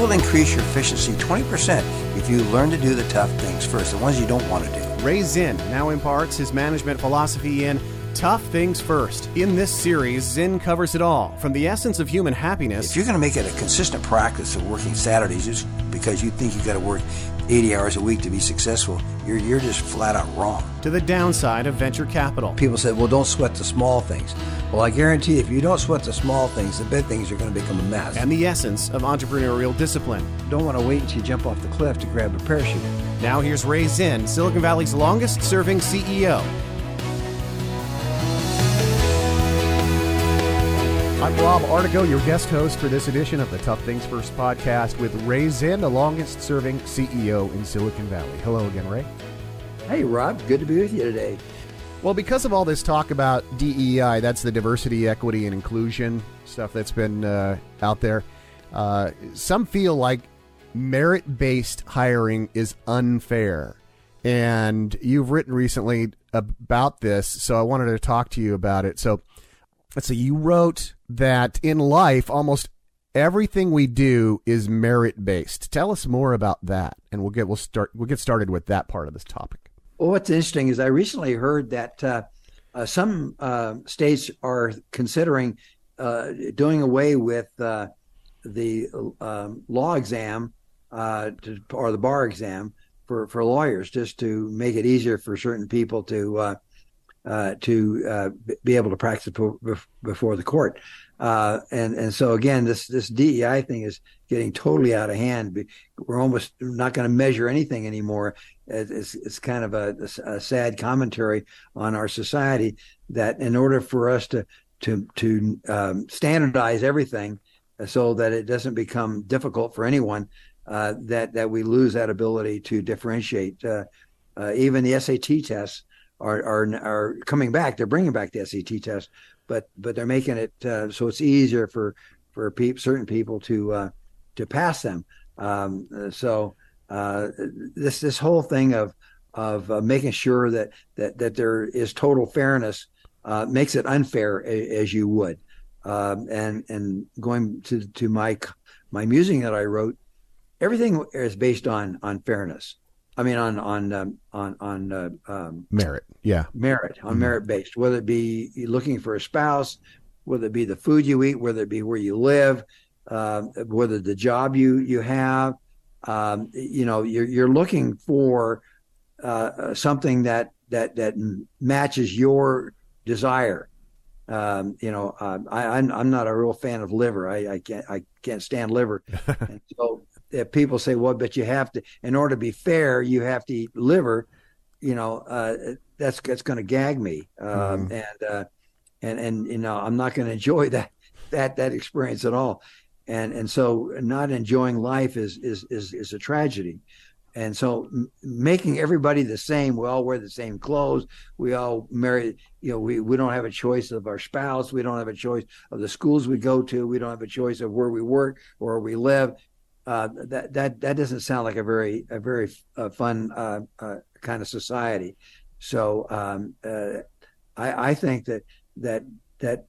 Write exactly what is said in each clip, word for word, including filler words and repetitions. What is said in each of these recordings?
will increase your efficiency twenty percent if you learn to do the tough things first, the ones you don't want to do. Ray Zinn now imparts his management philosophy in Tough Things First. In this series, Zinn covers it all, from the essence of human happiness. If you're going to make it a consistent practice of working Saturdays just because you think you've got to work eighty hours a week to be successful, you're, you're just flat out wrong. To the downside of venture capital. People said, well, don't sweat the small things. Well, I guarantee you, if you don't sweat the small things, the big things are going to become a mess. And the essence of entrepreneurial discipline. Don't want to wait until you jump off the cliff to grab a parachute. Now here's Ray Zinn, Silicon Valley's longest-serving C E O. I'm Rob Artico, your guest host for this edition of the Tough Things First podcast with Ray Zinn, the longest-serving C E O in Silicon Valley. Hello again, Ray. Hey, Rob. Good to be with you today. Well, because of all this talk about D E I, that's the diversity, equity, and inclusion stuff that's been uh, out there, uh, some feel like merit-based hiring is unfair. And you've written recently about this, so I wanted to talk to you about it. So let's see, you wrote that in life, almost everything we do is merit-based. Tell us more about that, and we'll get we'll start we'll get started with that part of this topic. Well, what's interesting is I recently heard that uh, uh, some uh, states are considering uh, doing away with uh, the um, law exam uh, to, or the bar exam for, for lawyers, just to make it easier for certain people to uh, uh, to uh, be able to practice before the court. Uh, and and so again, this this D E I thing is getting totally out of hand. We're almost not going to measure anything anymore. It's it's kind of a, a sad commentary on our society that in order for us to to to um, standardize everything so that it doesn't become difficult for anyone, uh, that that we lose that ability to differentiate. Uh, uh, even the S A T tests are are are coming back. They're bringing back the S A T test, but but they're making it uh, so it's easier for for pe- certain people to uh, to pass them. Um, so uh, this this whole thing of of uh, making sure that that that there is total fairness uh, makes it unfair a, as you would. Um, and and going to to my my musing that I wrote, everything is based on on fairness. I mean, on on um, on on uh, um, merit, yeah, merit on mm-hmm. merit based. Whether it be looking for a spouse, whether it be the food you eat, whether it be where you live, uh, whether the job you you have, um, you know, you're you're looking for uh, something that that that matches your desire. Um, you know, uh, I, I'm I'm not a real fan of liver. I, I can't I can't stand liver, and so. If people say, well, but you have to, in order to be fair, you have to eat liver, you know, uh, that's, that's going to gag me. Um, mm-hmm. and, uh, and, and, you know, I'm not going to enjoy that, that, that experience at all. And, and so not enjoying life is, is, is, is a tragedy. And so m- making everybody the same, we all wear the same clothes. We all marry, you know, we, we don't have a choice of our spouse. We don't have a choice of the schools we go to. We don't have a choice of where we work or where we live. Uh, that that that doesn't sound like a very a very uh, fun uh, uh, kind of society. So um, uh, I, I think that that that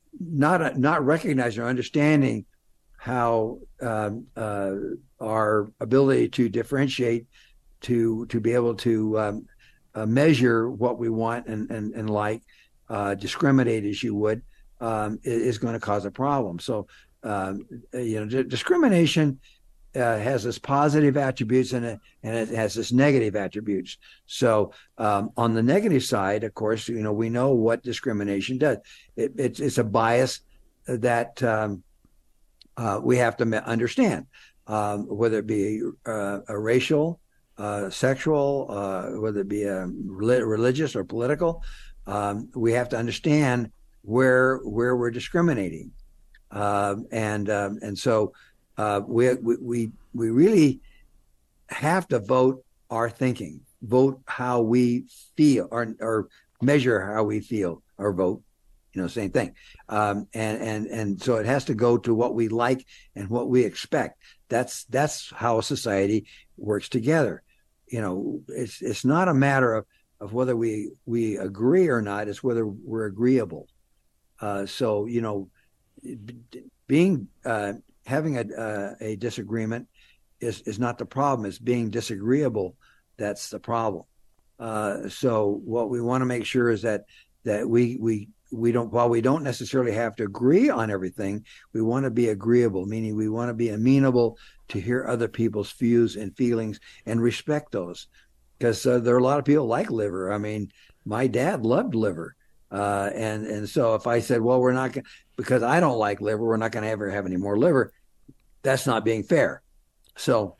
not not recognizing or understanding how um, uh, our ability to differentiate, to to be able to um, uh, measure what we want and and, and like, uh, discriminate as you would, um, is, is going to cause a problem. So um, you know, d- discrimination. Uh, has its positive attributes and it, and it has its negative attributes. So um, on the negative side, of course, you know, we know what discrimination does. It, it's, it's a bias that um, uh, we have to understand, um, whether it be uh, a racial, uh, sexual, uh, whether it be a religious or political. Um, we have to understand where where we're discriminating, uh, and um, and so. Uh, we, we we really have to vote our thinking, vote how we feel, or or measure how we feel, or vote, you know, same thing. Um, and and and so it has to go to what we like and what we expect. That's that's how a society works together. You know, it's it's not a matter of, of whether we we agree or not. It's whether we're agreeable. Uh, so you know, being uh, having a uh, a disagreement is is not the problem. It's being disagreeable that's the problem. Uh, so what we want to make sure is that that we we we don't while we don't necessarily have to agree on everything, we want to be agreeable, meaning we want to be amenable to hear other people's views and feelings and respect those. Because uh, there are a lot of people like liver. I mean, my dad loved liver. Uh, and, and so if I said, well, we're not going to, because I don't like liver, we're not going to ever have any more liver, that's not being fair. So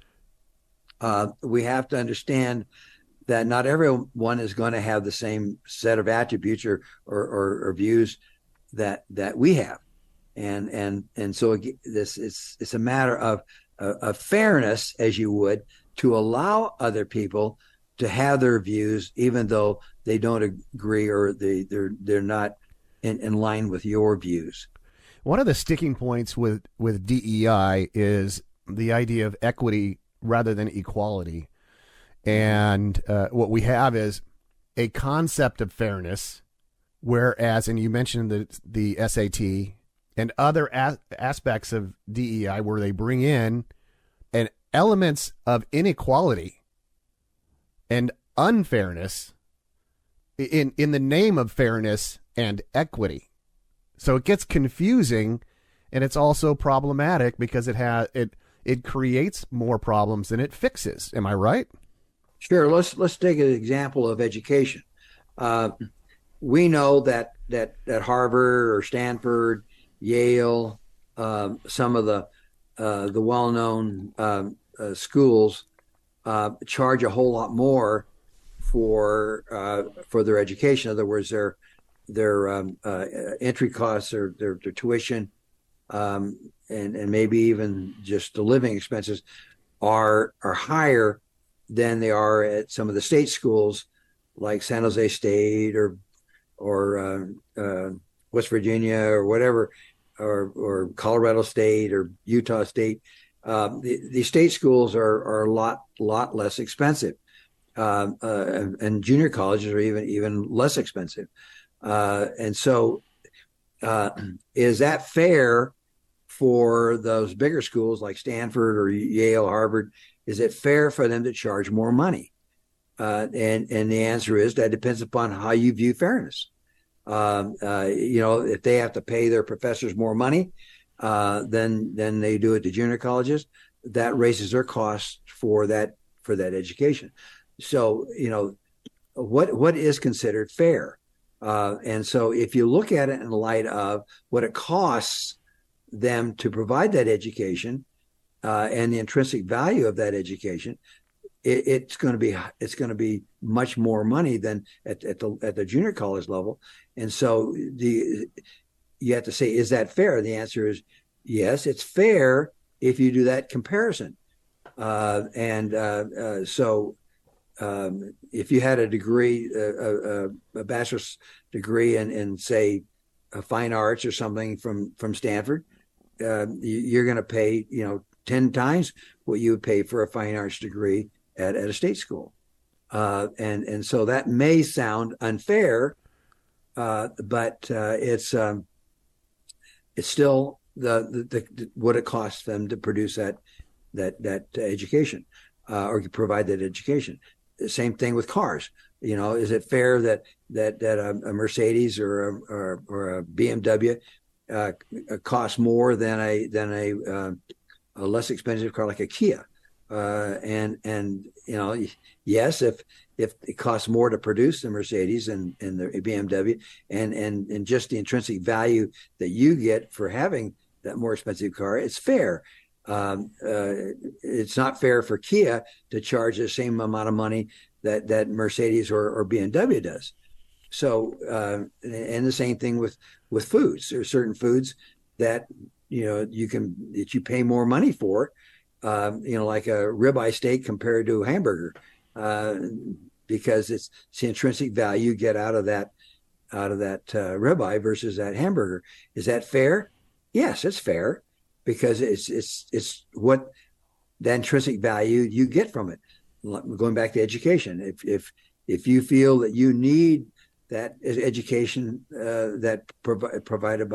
uh, we have to understand that not everyone is going to have the same set of attributes or, or, or, or views that, that we have. And, and, and so this is, it's a matter of, uh, of fairness, as you would, to allow other people to have their views, even though they don't agree or they, they're, they're not in, in line with your views. One of the sticking points with, with D E I is the idea of equity rather than equality. And uh, what we have is a concept of fairness, whereas, and you mentioned the the S A T and other as- aspects of D E I where they bring in an elements of inequality and unfairness in in the name of fairness and equity. So it gets confusing, and it's also problematic because it has it it creates more problems than it fixes. Am I right? Sure. Let's let's take an example of education. Uh, we know that that that Harvard or Stanford, Yale, um, some of the uh, the well-known um, uh, schools uh, charge a whole lot more for uh, for their education. In other words, their their um, uh, entry costs or their, their tuition, um, and and maybe even just the living expenses are are higher than they are at some of the state schools like San Jose State or or uh, uh, West Virginia or whatever, or or Colorado State or Utah State. Uh, the, the state schools are, are a lot lot less expensive, uh, uh, and junior colleges are even even less expensive. Uh, and so, uh, is that fair for those bigger schools like Stanford or Yale, Harvard? Is it fair for them to charge more money? Uh, and and the answer is that depends upon how you view fairness. Um, uh, you know, if they have to pay their professors more money uh, than than they do at the junior colleges, that raises their costs for that for that education. So you know, what what is considered fair? Uh, and so if you look at it in light of what it costs them to provide that education, Uh, and the intrinsic value of that education, it, it's going to be it's going to be much more money than at, at the at the junior college level. And so the you have to say, is that fair? The answer is yes, it's fair if you do that comparison. Uh, and uh, uh, so um, if you had a degree, a, a, a bachelor's degree in, in say uh, fine arts or something from from Stanford, uh, you're going to pay you know. ten times what you would pay for a fine arts degree at, at a state school. Uh, and, and so that may sound unfair, uh, but uh, it's um, it's still the, the, the what it costs them to produce that that that education uh, or provide that education. The same thing with cars. You know, is it fair that that that a, a Mercedes or a, or, or a B M W uh, costs more than a than a uh, a less expensive car like a Kia, uh, and and you know, yes, if if it costs more to produce the Mercedes and, and the B M W, and and and just the intrinsic value that you get for having that more expensive car, it's fair. Um, uh, it's not fair for Kia to charge the same amount of money that that Mercedes or, or B M W does. So, uh, and the same thing with with foods. There are certain foods that you know, you can, that you pay more money for, um, you know, like a ribeye steak compared to a hamburger, uh, because it's, it's the intrinsic value you get out of that, out of that uh, ribeye versus that hamburger. Is that fair? Yes, it's fair because it's, it's, it's what the intrinsic value you get from it. Going back to education, if, if, if you feel that you need that education uh, that prov- provided by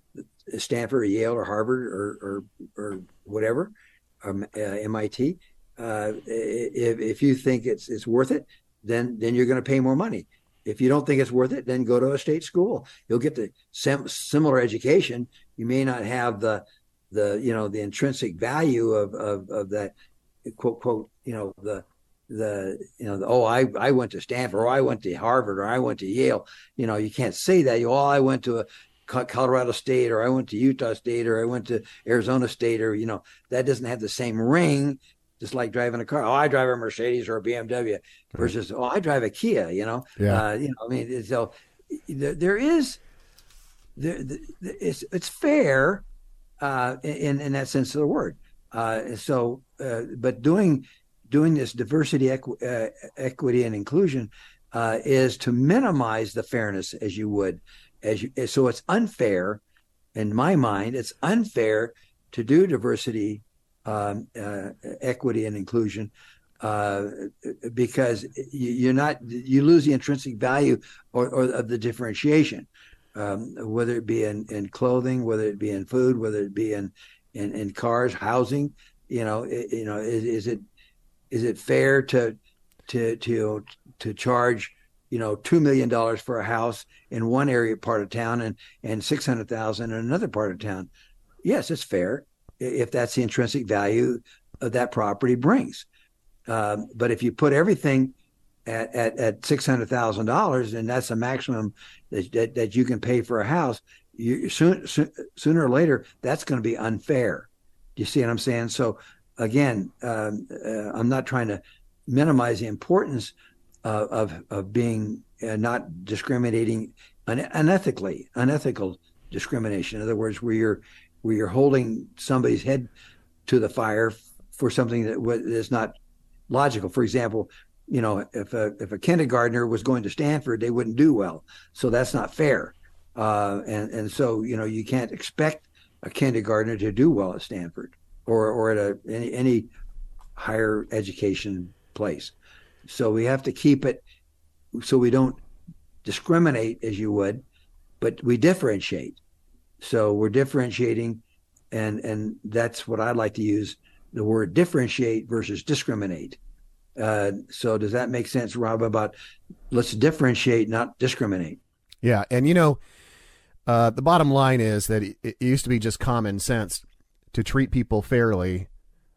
Stanford or Yale or Harvard or or, or whatever, um, uh, M I T. Uh, if if you think it's it's worth it, then then you're going to pay more money. If you don't think it's worth it, then go to a state school. You'll get the sim- similar education. You may not have the the you know the intrinsic value of of, of that quote quote you know the the you know the, oh I I went to Stanford or I went to Harvard or I went to Yale. You know you can't say that. You oh I went to a Colorado State or I went to Utah State or I went to Arizona State or you know that doesn't have the same ring. Just like driving a car. Oh, I drive a Mercedes or a B M W versus, oh, I drive a Kia, you know? Yeah. Uh, you know, I mean, so there, there is, there, it's, it's fair uh, in, in that sense of the word. Uh, so, uh, but doing, doing this diversity, equ- uh, equity, and inclusion uh, is to minimize the fairness as you would. as you. So it's unfair, in my mind, it's unfair to do diversity, Um, uh, equity and inclusion, uh, because you, you're not you lose the intrinsic value or, or of the differentiation, um, whether it be in, in clothing, whether it be in food, whether it be in in, in cars, housing. You know, it, you know, is, is it is it fair to to to to charge you know two million dollars for a house in one area part of town and and six hundred thousand in another part of town? Yes, it's fair if that's the intrinsic value of that property brings. Um, but if you put everything at, at, at six hundred thousand dollars and that's the maximum that, that, that you can pay for a house, you soon, soon, sooner or later, that's going to be unfair. Do you see what I'm saying? So again, um, uh, I'm not trying to minimize the importance uh, of, of being uh, not discriminating un- unethically, unethical discrimination. In other words, where you're where you're holding somebody's head to the fire for something that is not logical. For example, you know, if a if a kindergartner was going to Stanford, they wouldn't do well. So that's not fair. Uh, and and so you know you can't expect a kindergartner to do well at Stanford or or at a, any any higher education place. So we have to keep it so we don't discriminate as you would, but we differentiate. So we're differentiating, and and that's what I like to use, the word differentiate versus discriminate. Uh, so does that make sense, Rob, about let's differentiate, not discriminate? Yeah, and you know, uh, the bottom line is that it, it used to be just common sense to treat people fairly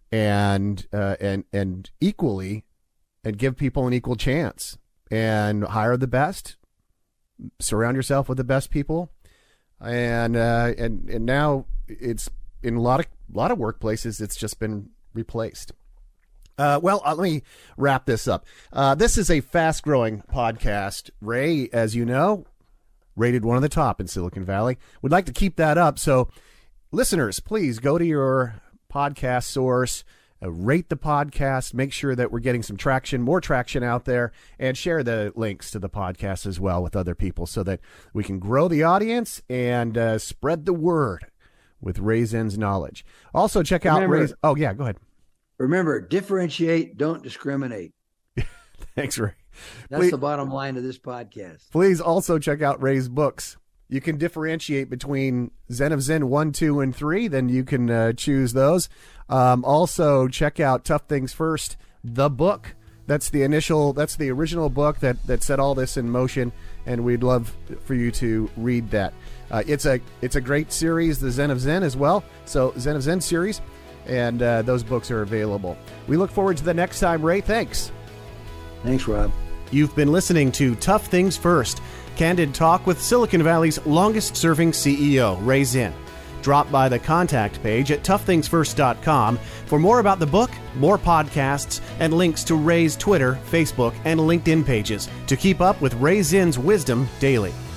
and uh, and and equally, and give people an equal chance, and hire the best, surround yourself with the best people. And uh, and and now it's in a lot of a lot of workplaces it's just been replaced. Uh, well, uh, let me wrap this up. Uh, this is a fast-growing podcast. Ray, as you know, rated one of the top in Silicon Valley. We'd like to keep that up. So, listeners, please go to your podcast source, uh, rate the podcast, make sure that we're getting some traction, more traction out there, and share the links to the podcast as well with other people so that we can grow the audience and uh, spread the word with Ray Zinn's knowledge. Also, check out remember, Ray's... Oh, yeah, go ahead. Remember, differentiate, don't discriminate. Thanks, Ray. That's please, the bottom line of this podcast. Please also check out Ray's books. You can differentiate between Zen of Zen one, two, and three. Then you can uh, choose those. Um, also, check out Tough Things First, the book. That's the initial, that's the original book that, that set all this in motion, and we'd love for you to read that. Uh, it's a it's a great series, the Zen of Zen as well. So Zen of Zen series, and uh, those books are available. We look forward to the next time, Ray. Thanks. Thanks, Rob. You've been listening to Tough Things First, candid talk with Silicon Valley's longest-serving C E O, Ray Zinn. Drop by the contact page at tough things first dot com for more about the book, more podcasts, and links to Ray's Twitter, Facebook, and LinkedIn pages to keep up with Ray Zinn's wisdom daily.